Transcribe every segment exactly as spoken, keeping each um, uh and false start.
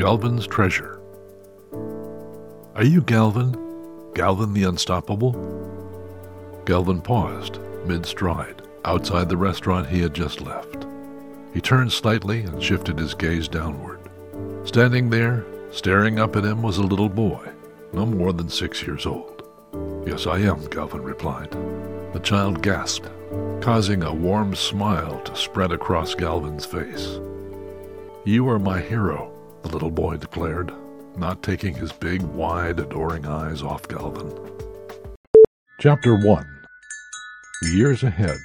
Galvin's Treasure. Are you Galvin? Galvin the Unstoppable? Galvin paused, mid-stride, outside the restaurant he had just left. He turned slightly and shifted his gaze downward. Standing there, staring up at him, was a little boy, no more than six years old. Yes, I am, Galvin replied. The child gasped, causing a warm smile to spread across Galvin's face. You are my hero, the little boy declared, not taking his big, wide, adoring eyes off Galvin. Chapter one. Years Ahead.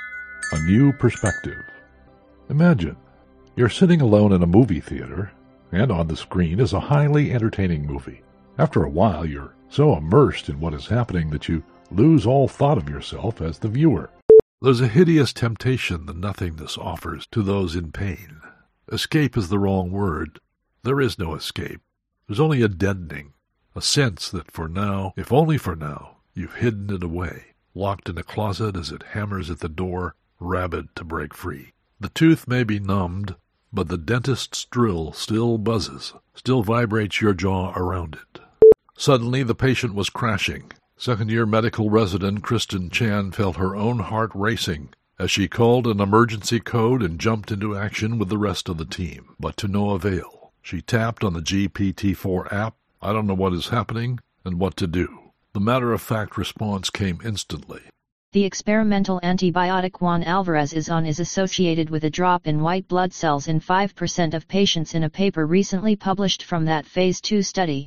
A New Perspective. Imagine, you're sitting alone in a movie theater, and on the screen is a highly entertaining movie. After a while, you're so immersed in what is happening that you lose all thought of yourself as the viewer. There's a hideous temptation the nothingness offers to those in pain. Escape is the wrong word. There is no escape. There's only a deadening, a sense that for now, if only for now, you've hidden it away, locked in a closet as it hammers at the door, rabid to break free. The tooth may be numbed, but the dentist's drill still buzzes, still vibrates your jaw around it. Suddenly the patient was crashing. Second-year medical resident Kristen Chan felt her own heart racing as she called an emergency code and jumped into action with the rest of the team, but to no avail. She tapped on the G P T four app. I don't know what is happening and what to do. The matter-of-fact response came instantly. The experimental antibiotic Juan Alvarez is on is associated with a drop in white blood cells in five percent of patients in a paper recently published from that phase two study.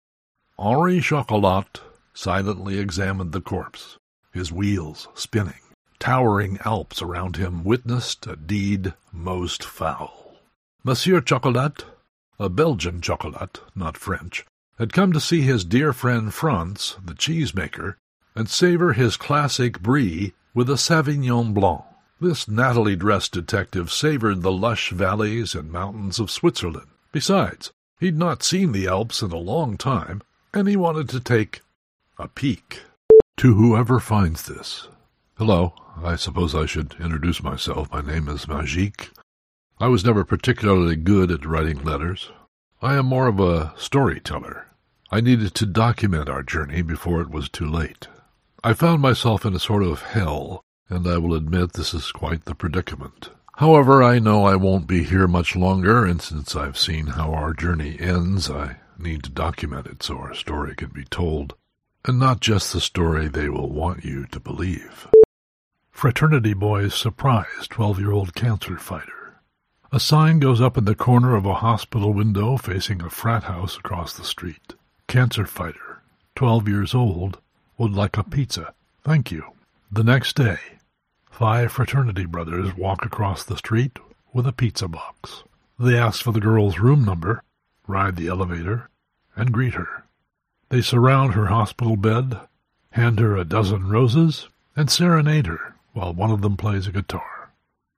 Henri Chocolat silently examined the corpse, his wheels spinning. Towering Alps around him witnessed a deed most foul. Monsieur Chocolat, a Belgian Chocolat, not French, had come to see his dear friend Franz, the cheesemaker, and savor his classic brie with a Sauvignon Blanc. This nattily-dressed detective savored the lush valleys and mountains of Switzerland. Besides, he'd not seen the Alps in a long time, and he wanted to take a peek. To whoever finds this. Hello, I suppose I should introduce myself. My name is Magique. I was never particularly good at writing letters. I am more of a storyteller. I needed to document our journey before it was too late. I found myself in a sort of hell, and I will admit this is quite the predicament. However, I know I won't be here much longer, and since I've seen how our journey ends, I need to document it so our story can be told, and not just the story they will want you to believe. Fraternity boys surprise twelve-year-old cancer fighter. A sign goes up in the corner of a hospital window facing a frat house across the street. Cancer fighter, twelve years old, would like a pizza. Thank you. The next day, five fraternity brothers walk across the street with a pizza box. They ask for the girl's room number, ride the elevator, and greet her. They surround her hospital bed, hand her a dozen roses, and serenade her while one of them plays a guitar.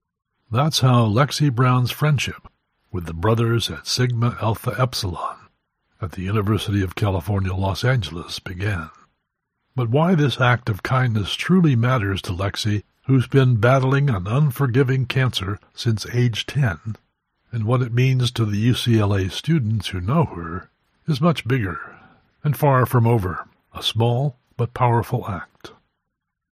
That's how Lexi Brown's friendship with the brothers at Sigma Alpha Epsilon at the University of California, Los Angeles began. But why this act of kindness truly matters to Lexi, who's been battling an unforgiving cancer since age ten, and what it means to the U C L A students who know her, is much bigger and far from over, a small but powerful act.